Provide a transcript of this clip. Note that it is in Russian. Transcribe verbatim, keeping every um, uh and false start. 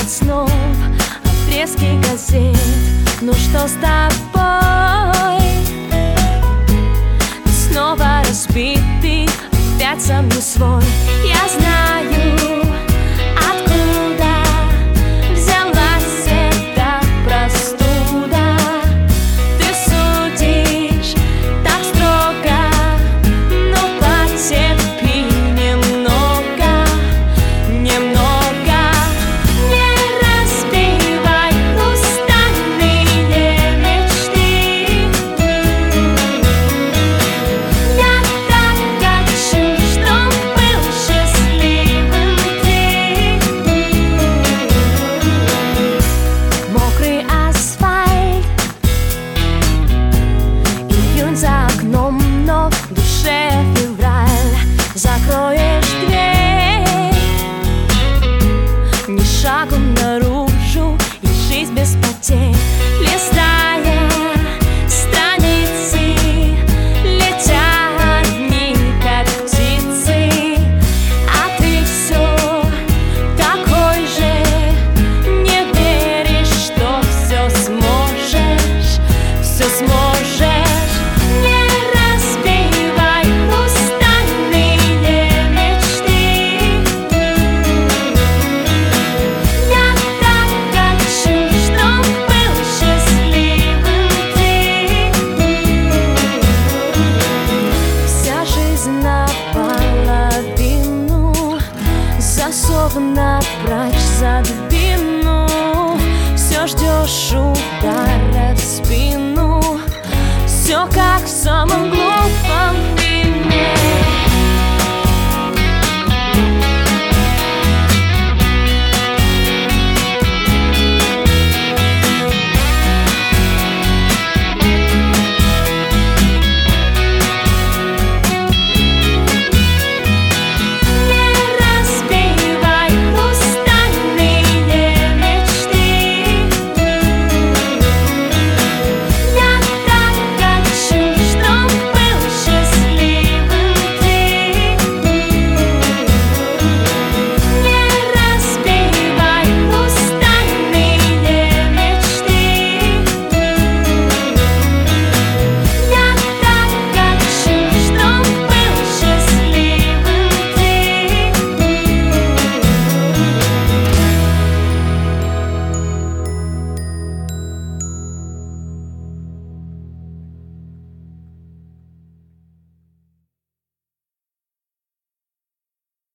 от снов, отрезки газет. Ну что с тобой? Ты снова разбитый, опять сам не свой. Я знаю, откуда взялась эта простуда. Ты судишь так строго, но потерпи немного, немного. Не разбивай хрустальные мечты. Я так хочу, чтоб был счастливым ты. Мокрый асфальт, июнь за окном, но в душе февраль. Закроешь дверь, ни шагу наружу, и жизнь без потерь. Листая страницы, летят одни, как птицы. А ты все такой же, не веришь, что все сможешь, все сможешь. Не разбивай хрустальные мечты. Я так хочу, чтоб был счастливым ты. Вся жизнь наполовину, засов напрочь задвину. Все ждешь удара в спину, все как в самом глупом фильме.